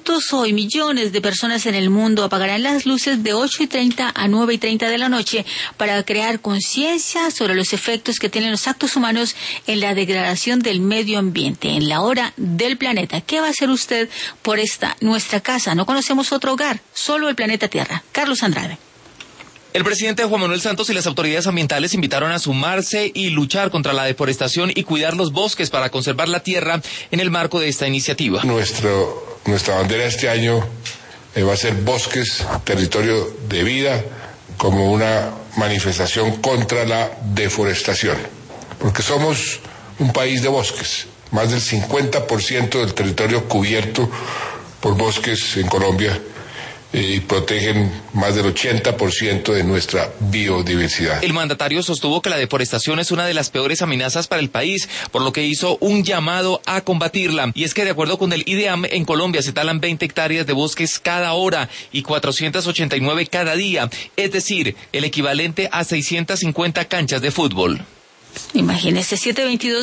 minutos hoy, millones de personas en el mundo apagarán las luces de 8:30 a 9:30 de la noche para crear conciencia sobre los efectos que tienen los actos humanos en la degradación del medio ambiente, en la hora del planeta. ¿Qué va a hacer usted por esta nuestra casa? No conocemos otro hogar, solo el planeta Tierra. Carlos Andrade. El presidente Juan Manuel Santos y las autoridades ambientales invitaron a sumarse y luchar contra la deforestación y cuidar los bosques para conservar la tierra en el marco de esta iniciativa. Nuestra bandera este año va a ser Bosques, Territorio de Vida, como una manifestación contra la deforestación, porque somos un país de bosques. Más del 50% del territorio cubierto por bosques en Colombia y protegen más del 80% de nuestra biodiversidad. El mandatario sostuvo que la deforestación es una de las peores amenazas para el país, por lo que hizo un llamado a combatirla. Y es que de acuerdo con el IDEAM, en Colombia se talan 20 hectáreas de bosques cada hora y 489 cada día, es decir, el equivalente a 650 canchas de fútbol. Imagínese, 7:22.